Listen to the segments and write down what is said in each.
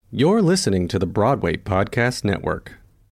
You're listening to the Broadway Podcast Network.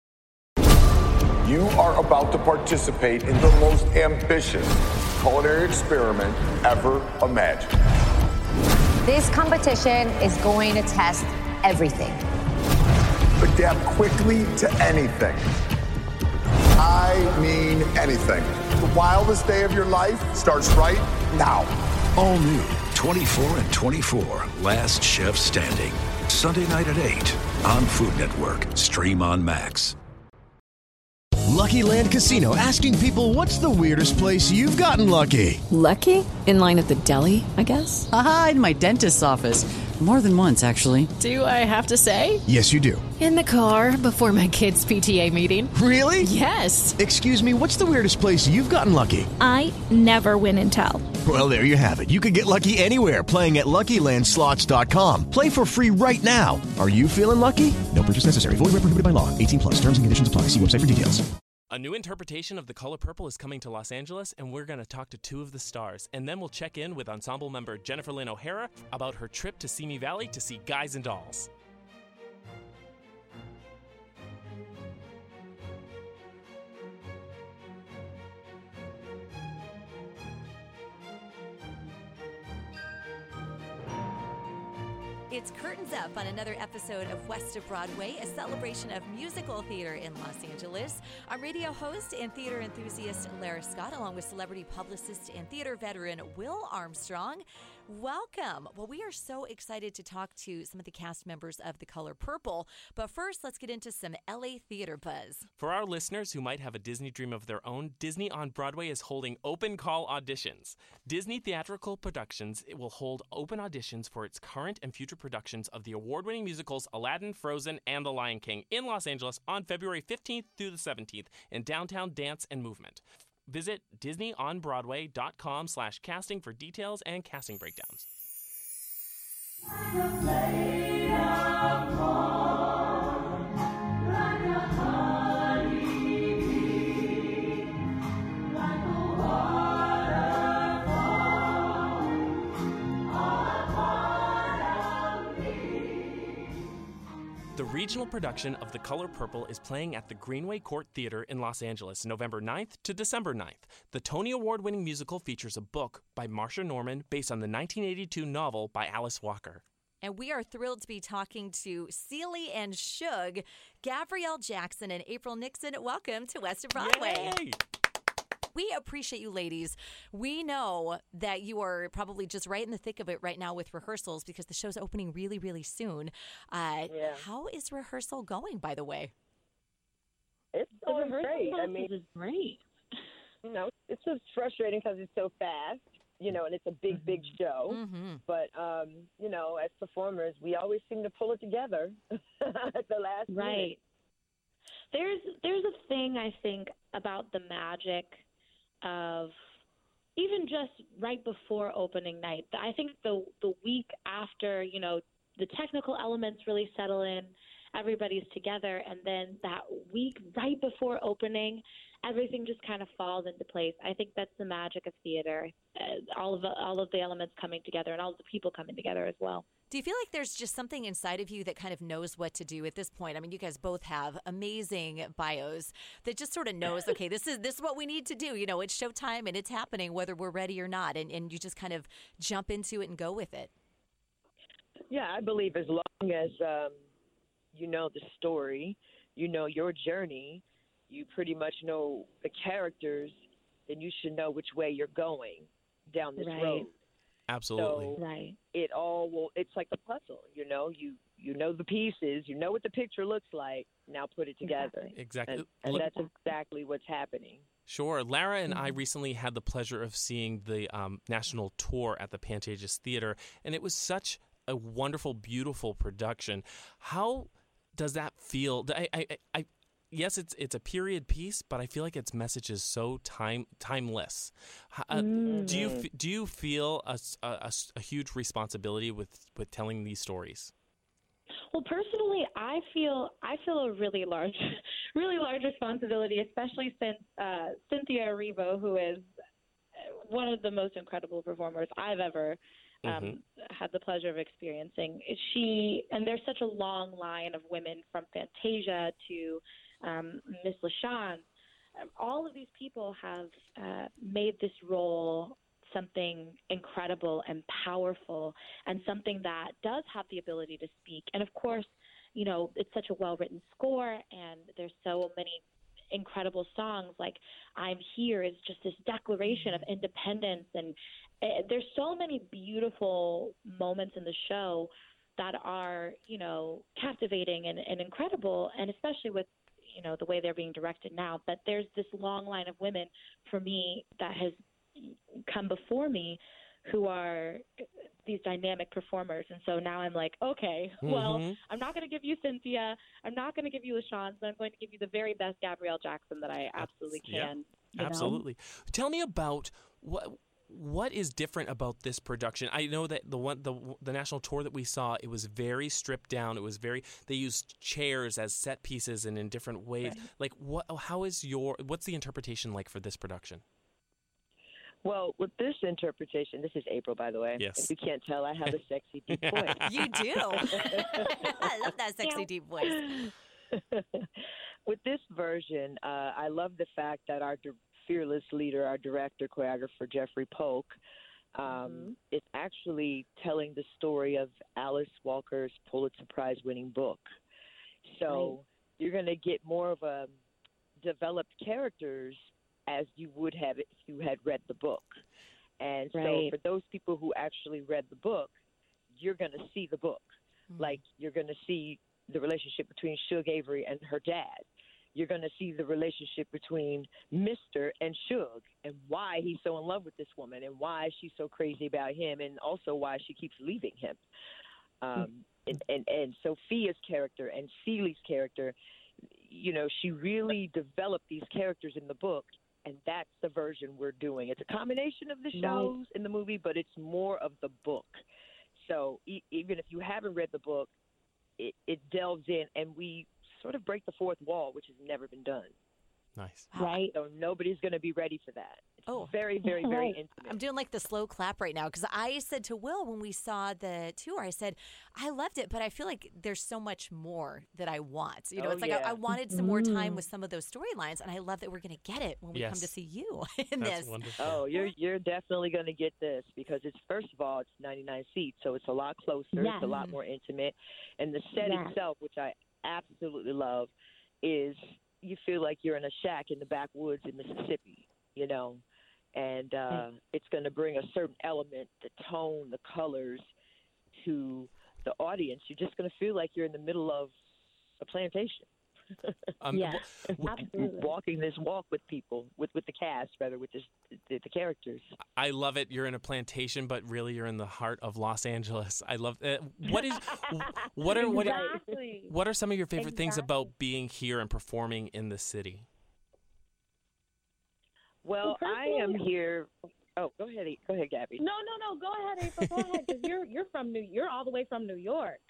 You are about to participate in the most ambitious culinary experiment ever imagined. This competition is going to test everything. Adapt quickly to anything. I mean anything. The wildest day of your life starts right now. All new 24 and 24, Last Chef Standing. Sunday night at 8 on Food Network. Stream on Max. Lucky Land Casino, asking people, what's the weirdest place you've gotten lucky? Lucky? In line at the deli, I guess? Aha, in my dentist's office. More than once, actually. Do I have to say? Yes, you do. In the car before my kids' PTA meeting. Really? Yes. Excuse me, what's the weirdest place you've gotten lucky? I never win and tell. Well, there you have it. You can get lucky anywhere, playing at LuckyLandSlots.com. Play for free right now. Are you feeling lucky? No purchase necessary. Void where prohibited by law. 18 plus. Terms and conditions apply. See website for details. A new interpretation of The Color Purple is coming to Los Angeles, and we're going to talk to two of the stars. And then we'll check in with ensemble member Jennifer Lynn O'Hara about her trip to Simi Valley to see Guys and Dolls. It's curtains up on another episode of West of Broadway, a celebration of musical theater in Los Angeles. I'm radio host and theater enthusiast Lara Scott, along with celebrity publicist and theater veteran Will Armstrong. Welcome. Well, we are so excited to talk to some of the cast members of The Color Purple. But first, let's get into some LA theater buzz. For our listeners who might have a Disney dream of their own, Disney on Broadway is holding open call auditions. Disney Theatrical Productions will hold open auditions for its current and future productions of the award-winning musicals Aladdin, Frozen, and The Lion King in Los Angeles on February 15th through the 17th in downtown Dance and Movement. Visit DisneyOnBroadway.com/casting for details and casting breakdowns. The regional production of The Color Purple is playing at the Greenway Court Theater in Los Angeles, November 9th to December 9th. The Tony Award-winning musical features a book by Marsha Norman based on the 1982 novel by Alice Walker. And we are thrilled to be talking to Celie and Shug, Gabrielle Jackson, and April Nixon. Welcome to West of Broadway. Yay! We appreciate you, ladies. We know that you are probably just right in the thick of it right now with rehearsals because the show's opening really, really soon. How is rehearsal going, by the way? It's going great. I mean, it's great. You know, it's just frustrating because it's so fast, you know, and it's a big, big show. Mm-hmm. But, you know, as performers, we always seem to pull it together at the last minute. There's a thing, I think, about the magic of even just right before opening night. I think the week after, you know, the technical elements really settle in, everybody's together, and then that week right before opening, everything just kind of falls into place. I think that's the magic of theater, all of the elements coming together and all of the people coming together as well. Do you feel like there's just something inside of you that kind of knows what to do at this point? I mean, you guys both have amazing bios that just sort of knows, okay, this is what we need to do. You know, it's showtime and it's happening whether we're ready or not. And you just kind of jump into it and go with it. Yeah, I believe as long as you know the story, you know your journey, you pretty much know the characters, then you should know which way you're going down this road. Absolutely. So it all will, it's like a puzzle, you know, you know the pieces, you know what the picture looks like, now put it together. Exactly. And that's exactly what's happening. Sure. Lara and I recently had the pleasure of seeing the national tour at the Pantages Theater, and it was such a wonderful, beautiful production. How does that feel? Yes, it's a period piece, but I feel like its message is so timeless. Do you feel a huge responsibility with telling these stories? Well, personally, I feel a really large responsibility, especially since Cynthia Erivo, who is one of the most incredible performers I've ever had the pleasure of experiencing. And there's such a long line of women from Fantasia to Miss LaShawn. All of these people have made this role something incredible and powerful, and something that does have the ability to speak. And of course, you know, it's such a well-written score, and there's so many incredible songs. Like I'm Here is just this declaration of independence, and there's so many beautiful moments in the show that are, you know, captivating and incredible, and especially with, you know, the way they're being directed now. But there's this long line of women for me that has come before me who are these dynamic performers. And so now I'm like, okay, well, I'm not going to give you Cynthia. I'm not going to give you LaShawn, but I'm going to give you the very best Gabrielle Jackson that I absolutely can. Yeah, absolutely. Tell me about what is different about this production. I know that the national tour that we saw, it was very stripped down. It was they used chairs as set pieces and in different ways. Right. Like what's the interpretation like for this production? Well, with this interpretation, this is April, by the way. Yes. If you can't tell, I have a sexy, deep voice. You do. I love that sexy, deep voice. With this version, I love the fact that our fearless leader, our director, choreographer, Jeffrey Polk, is actually telling the story of Alice Walker's Pulitzer Prize-winning book. So you're going to get more of a developed characters as you would have if you had read the book. And so for those people who actually read the book, you're going to see the book. Like you're going to see the relationship between Shug Avery and her dad. You're going to see the relationship between Mr. and Shug and why he's so in love with this woman and why she's so crazy about him, and also why she keeps leaving him. And Sophia's character and Celie's character, you know, she really developed these characters in the book, and that's the version we're doing. It's a combination of the shows in the movie, but it's more of the book. So even if you haven't read the book, it delves in, and we sort of break the fourth wall, which has never been done. Nice. Right. So nobody's going to be ready for that. It's very, very, very intimate. I'm doing like the slow clap right now, because I said to Will when we saw the tour, I said, I loved it, but I feel like there's so much more that I want. You know, it's like I wanted some more time with some of those storylines, and I love that we're going to get it when we come to see you in That's this. Wonderful. Oh, you're definitely going to get this, because it's, first of all, it's 99 seats, so it's a lot closer. Yes. It's a lot more intimate. And the set itself, which I absolutely love, is you feel like you're in a shack in the backwoods in Mississippi, you know, and it's going to bring a certain element, the tone, the colors to the audience. You're just going to feel like you're in the middle of a plantation. Absolutely. Walking this walk with people, with the cast, rather, with the characters. I love it. You're in a plantation, but really you're in the heart of Los Angeles. I love it. What are some of your favorite things about being here and performing in the city? Well, I am here. Oh, go ahead, Gabby. No, go ahead, April. Go ahead, because you're all the way from New York.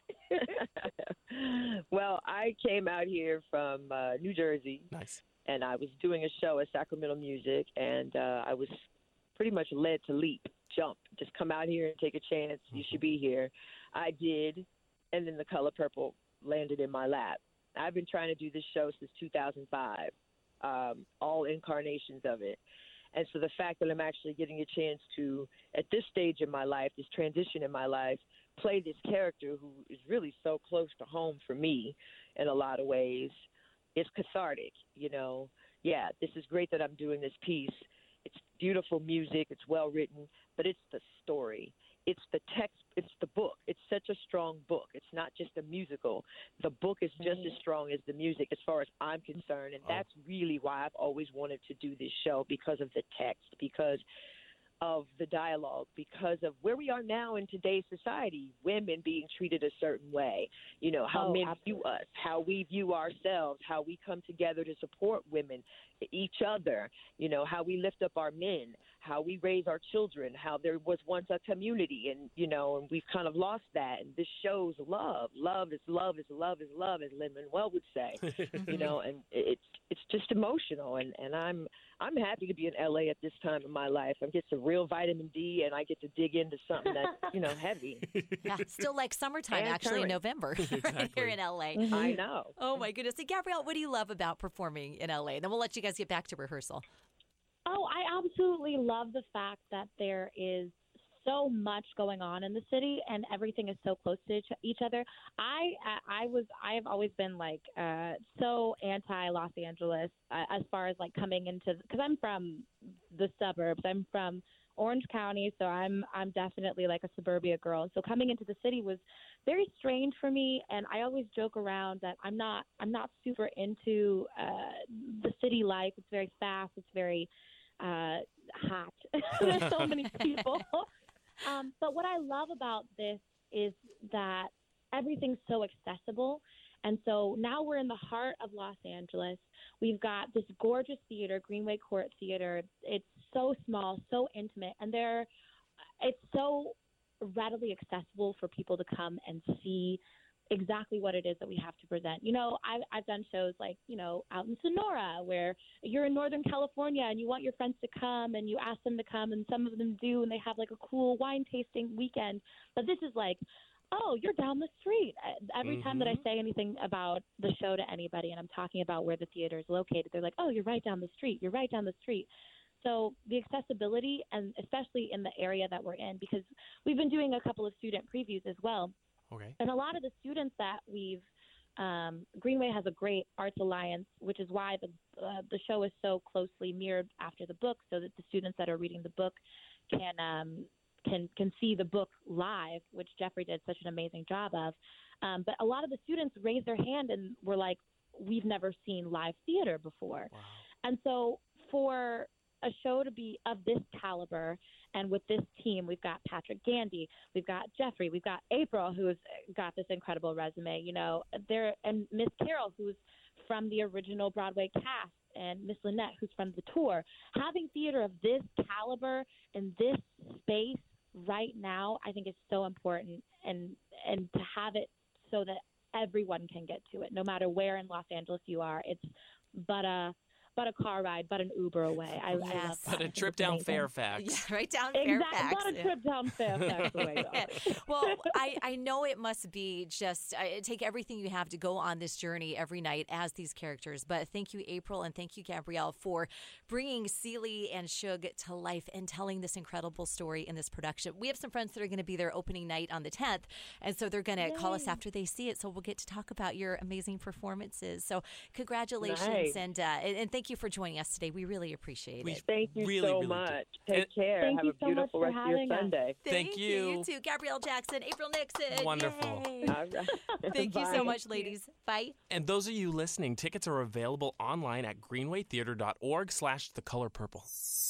Well, I came out here from New Jersey. Nice. And I was doing a show at Sacramento Music, and I was pretty much led to leap, jump, just come out here and take a chance. You should be here. I did, and then The Color Purple landed in my lap. I've been trying to do this show since 2005, all incarnations of it. And so the fact that I'm actually getting a chance to, at this stage in my life, this transition in my life, play this character who is really so close to home for me in a lot of ways, it's cathartic, you know. Yeah, this is great that I'm doing this piece. It's beautiful music. It's well written, but it's the story. It's the text. It's the book. It's such a strong book. It's not just a musical. The book is just as strong as the music as far as I'm concerned, and that's really why I've always wanted to do this show, because of the text, because of the dialogue, because of where we are now in today's society, women being treated a certain way, you know, how men view us, how we view ourselves, how we come together to support women, each other, you know, how we lift up our men, how we raise our children, how there was once a community, and and we've kind of lost that. And this shows love. Love is love is love is love, as Lin-Manuel would say. And it's just emotional. And I'm happy to be in LA at this time of my life. I get some real vitamin D, and I get to dig into something that's heavy. Yeah, still like summertime, And actually, in current. November here in LA. I know. Oh, my goodness. Hey, Gabrielle, what do you love about performing in LA? And then we'll let you guys get back to rehearsal. Oh, I absolutely love the fact that there is so much going on in the city and everything is so close to each other. I have always been like so anti Los Angeles as far as like coming into, because I'm from the suburbs. I'm from Orange County, so I'm definitely like a suburbia girl. And so coming into the city was very strange for me, and I always joke around that I'm not super into the city life. It's very fast. It's very hot. There's so many people. But what I love about this is that everything's so accessible. And so now we're in the heart of Los Angeles. We've got this gorgeous theater, Greenway Court Theater. It's so small, so intimate, and it's so readily accessible for people to come and see exactly what it is that we have to present. I've done shows like, out in Sonora, where you're in Northern California and you want your friends to come and you ask them to come, and some of them do, and they have like a cool wine tasting weekend. But this is like, oh, you're down the street. Every time that I say anything about the show to anybody and I'm talking about where the theater is located, they're like, oh, you're right down the street. You're right down the street. So the accessibility, and especially in the area that we're in, because we've been doing a couple of student previews as well. Okay. And a lot of the students that Greenway has a great arts alliance, which is why the show is so closely mirrored after the book, so that the students that are reading the book can see the book live, which Jeffrey did such an amazing job of. But a lot of the students raised their hand and were like, we've never seen live theater before. Wow. And so for a show to be of this caliber, and with this team, we've got Patrick Gandy, we've got Jeffrey, we've got April, who's got this incredible resume, and Miss Carol, who's from the original Broadway cast, and Miss Lynette, who's from the tour. Having theater of this caliber in this space right now, I think is so important, and to have it so that everyone can get to it, no matter where in Los Angeles you are. It's but a car ride, but an Uber away. I love that. But a trip down Fairfax. Yeah, right down Exactly. Fairfax. Not a trip down Fairfax away. Well, I know it must be just take everything you have to go on this journey every night as these characters. But thank you, April, and thank you, Gabrielle, for bringing Celie and Shug to life and telling this incredible story in this production. We have some friends that are going to be there opening night on the 10th, and so they're going to call us after they see it, so we'll get to talk about your amazing performances. So congratulations, and thank you for joining us today. We really appreciate it. Thank you really, so really much. do. Take care. Thank Have you a so beautiful much rest for of your having us. Sunday. Thank you. You too. Gabrielle Jackson, April Nixon. Wonderful. Yay. All right. Thank you so Bye. much, ladies. Bye. And those of you listening, tickets are available online at greenwaytheater.org/thecolorpurple.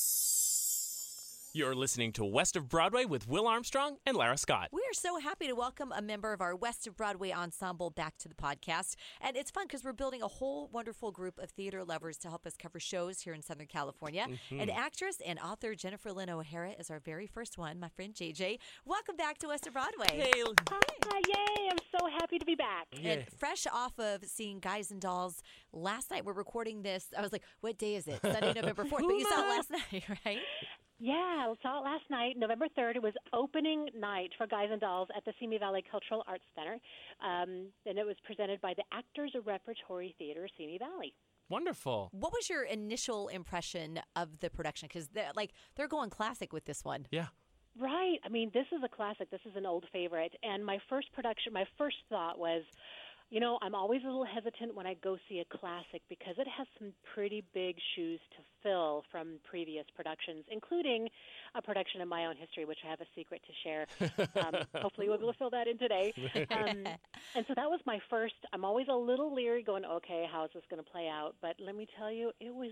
You're listening to West of Broadway with Will Armstrong and Lara Scott. We are so happy to welcome a member of our West of Broadway ensemble back to the podcast. And it's fun because we're building a whole wonderful group of theater lovers to help us cover shows here in Southern California. And actress and author Jennifer Lynn O'Hara is our very first one, my friend JJ. Welcome back to West of Broadway. Hey. Hi, yay, I'm so happy to be back. And fresh off of seeing Guys and Dolls last night, we're recording this. I was like, what day is it? Sunday, November 4th. But you saw it last night, right? Yeah, I saw it last night, November 3rd. It was opening night for Guys and Dolls at the Simi Valley Cultural Arts Center. And it was presented by the Actors Repertory Theater, Simi Valley. Wonderful. What was your initial impression of the production? Because they're going classic with this one. Yeah. Right. I mean, this is a classic. This is an old favorite. And my first thought was, I'm always a little hesitant when I go see a classic because it has some pretty big shoes to fill from previous productions, including a production of my own history, which I have a secret to share. Hopefully we'll be able to fill that in today. And so that was my first. I'm always a little leery going, okay, how is this going to play out? But let me tell you, it was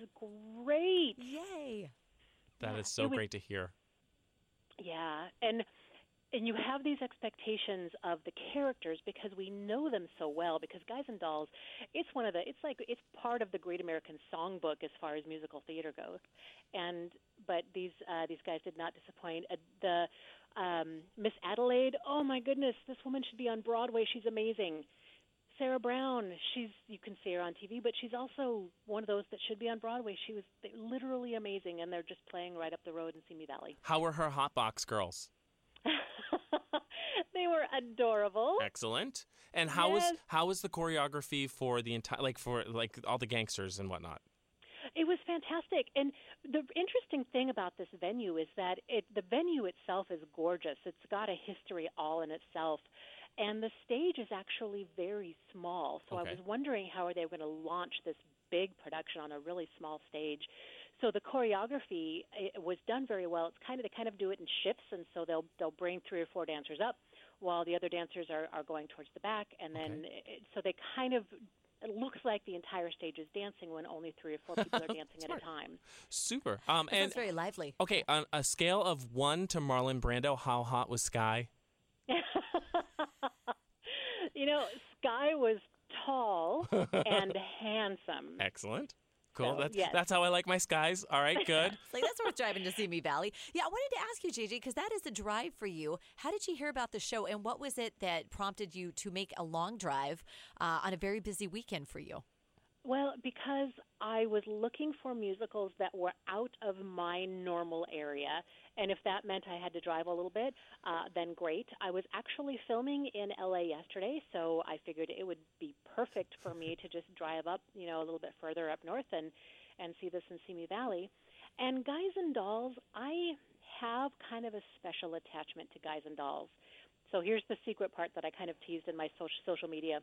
great. Yay. That is so great to hear. Yeah. And and you have these expectations of the characters because we know them so well. Because Guys and Dolls, it's part of the Great American Songbook as far as musical theater goes. But these guys did not disappoint. The Miss Adelaide, oh my goodness, this woman should be on Broadway. She's amazing. Sarah Brown, you can see her on TV, but she's also one of those that should be on Broadway. She was literally amazing, and they're just playing right up the road in Simi Valley. How were her Hotbox girls? They were adorable. Excellent. And how was the choreography for the entire for all the gangsters and whatnot? It was fantastic. And the interesting thing about this venue is that the venue itself is gorgeous. It's got a history all in itself. And the stage is actually very small. So okay. I was wondering how they were going to launch this big production on a really small stage. So the choreography was done very well. They kind of do it in shifts, and so they'll bring 3 or 4 dancers up while the other dancers are going towards the back, and then so they kind of it looks like the entire stage is dancing when only 3 or 4 people are dancing at a time. Super. Sounds very lively. Okay, on a scale of 1 to Marlon Brando, how hot was Sky? Sky was tall and handsome. Excellent. Cool. So, that's how I like my skies. All right, good. That's worth driving to Simi Valley. Yeah, I wanted to ask you, JJ, because that is a drive for you. How did you hear about the show, and what was it that prompted you to make a long drive on a very busy weekend for you? Well, because I was looking for musicals that were out of my normal area, and if that meant I had to drive a little bit, then great. I was actually filming in L.A. yesterday, so I figured it would be perfect for me to just drive up, a little bit further up north and see this in Simi Valley. And Guys and Dolls, I have kind of a special attachment to Guys and Dolls. So here's the secret part that I kind of teased in my social media.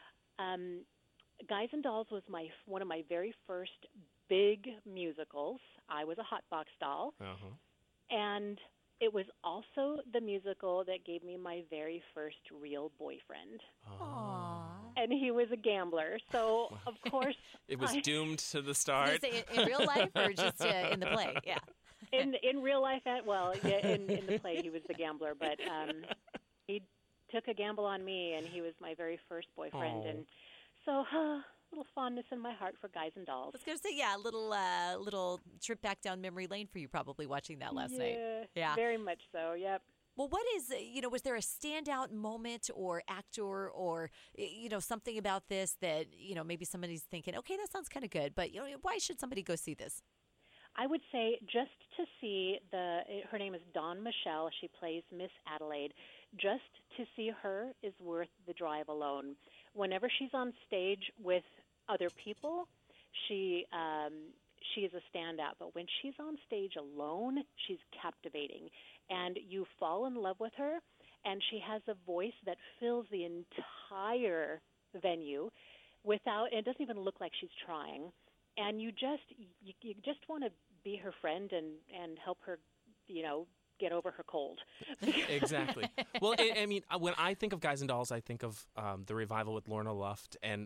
Guys and Dolls was one of my very first big musicals. I was a Hotbox doll. Uh-huh. And it was also the musical that gave me my very first real boyfriend. Aww. And he was a gambler. So, of course... It was doomed to the start. In real life or just in the play? Yeah. In real life, in the play, he was the gambler. But he took a gamble on me, and he was my very first boyfriend. Oh. And so... a little fondness in my heart for Guys and Dolls. I was going to say, a little trip back down memory lane for you probably watching that last night. Yeah, very much so, yep. Well, what is, was there a standout moment or actor or, something about this that, maybe somebody's thinking, okay, that sounds kind of good, but, why should somebody go see this? I would say just to see her name is Dawn Michelle. She plays Miss Adelaide. Just to see her is worth the drive alone. Whenever she's on stage with other people, she is a standout. But when she's on stage alone, she's captivating. And you fall in love with her, and she has a voice that fills the entire venue it doesn't even look like she's trying. And you just want to be her friend and help her, get over her cold. Exactly. Well, when I think of Guys and Dolls, I think of the revival with Lorna Luft, and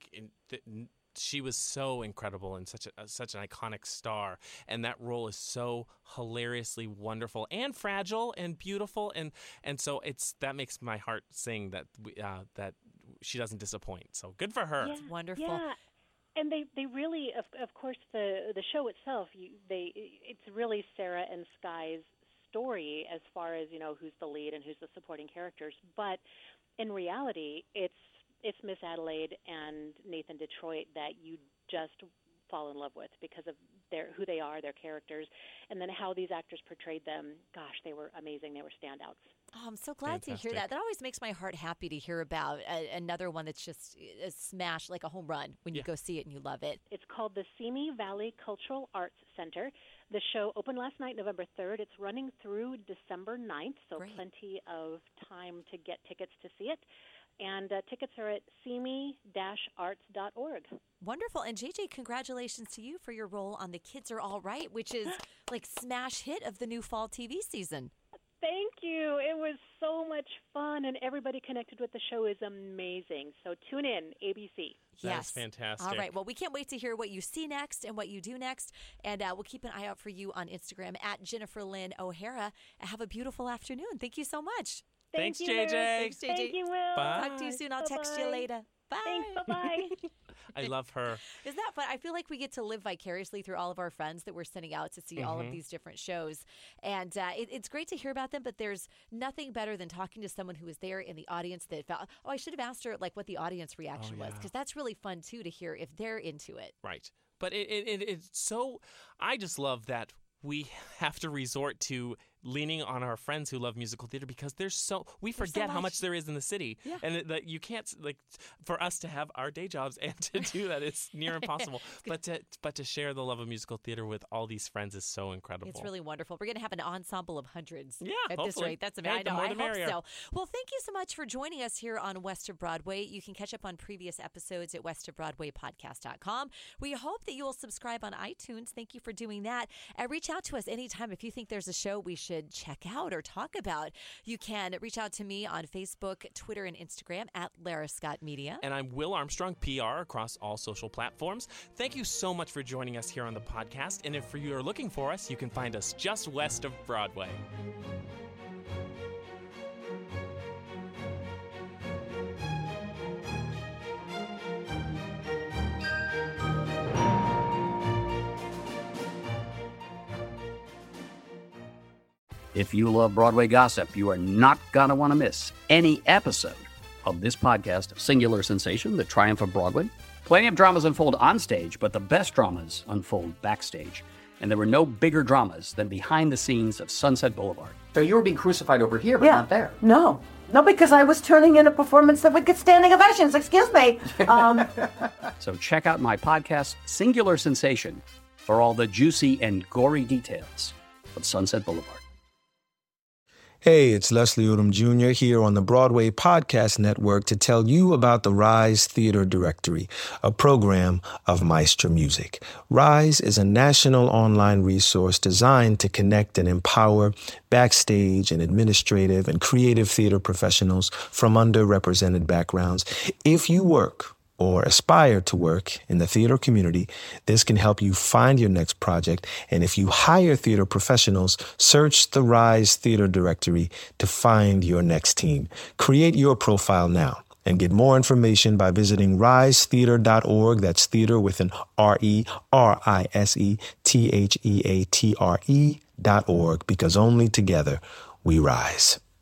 she was so incredible and such an iconic star, and that role is so hilariously wonderful and fragile and beautiful, and so that makes my heart sing that she doesn't disappoint. So good for her. It's wonderful. Yeah. And they really, of course, the show itself, it's really Sarah and Sky's story as far as who's the lead and who's the supporting characters, but in reality it's Miss Adelaide and Nathan Detroit that you just fall in love with because of who they are, their characters, and then how these actors portrayed them. Gosh, they were amazing. They were standouts. Oh, I'm so glad to hear that. That always makes my heart happy to hear about another one that's just a smash, like a home run when you go see it and you love it. It's called the Simi Valley Cultural Arts Center. The show opened last night, November 3rd. It's running through December 9th, so plenty of time to get tickets to see it. And tickets are at simi-arts.org. Wonderful. And JJ, congratulations to you for your role on The Kids Are All Right, which is like smash hit of the new fall TV season. Thank you. It was so so much fun, and everybody connected with the show is amazing. So tune in, ABC. That's fantastic. All right. Well, we can't wait to hear what you see next and what you do next. And we'll keep an eye out for you on Instagram at Jennifer Lynn O'Hara. Have a beautiful afternoon. Thank you so much. Thanks, you, JJ. Thanks, JJ. Thank you, Will. Bye. Talk to you soon. I'll text you later. Bye. Thanks. Bye-bye. I love her. Isn't that fun? I feel like we get to live vicariously through all of our friends that we're sending out to see all of these different shows. And it's great to hear about them, but there's nothing better than talking to someone who was there in the audience that felt, I should have asked her like what the audience reaction was, because that's really fun, too, to hear if they're into it. Right. But it's so, I just love that we have to resort to leaning on our friends who love musical theater because we forget how much there is in the city. Yeah. And that you can't, like, for us to have our day jobs and to do that, it's near impossible. But to share the love of musical theater with all these friends is so incredible. It's really wonderful. We're going to have an ensemble of hundreds at hopefully. this rate. That's amazing. Hey, I know. I hope merrier. so. Well, thank you so much for joining us here on West of Broadway. You can catch up on previous episodes at westofbroadwaypodcast.com. We hope that you will subscribe on iTunes. Thank you for doing that. And reach out to us anytime if you think there's a show we should check out or talk about. You can reach out to me on Facebook, Twitter, and Instagram at Lara Scott Media. And I'm Will Armstrong, PR, across all social platforms. Thank you so much for joining us here on the podcast. And if you are looking for us, you can find us just west of Broadway. If you love Broadway gossip, you are not going to want to miss any episode of this podcast, Singular Sensation, The Triumph of Broadway. Plenty of dramas unfold on stage, but the best dramas unfold backstage. And there were no bigger dramas than behind the scenes of Sunset Boulevard. So you were being crucified over here, but not there. No, because I was turning in a performance that would get standing ovations. Excuse me. So check out my podcast, Singular Sensation, for all the juicy and gory details of Sunset Boulevard. Hey, it's Leslie Odom Jr. here on the Broadway Podcast Network to tell you about the Rise Theater Directory, a program of Maestro Music. Rise is a national online resource designed to connect and empower backstage and administrative and creative theater professionals from underrepresented backgrounds. If you work or aspire to work in the theater community, this can help you find your next project. And if you hire theater professionals, search the Rise Theater Directory to find your next team. Create your profile now and get more information by visiting risetheater.org. That's theater with an RERISETHEATRE.org, because only together we rise.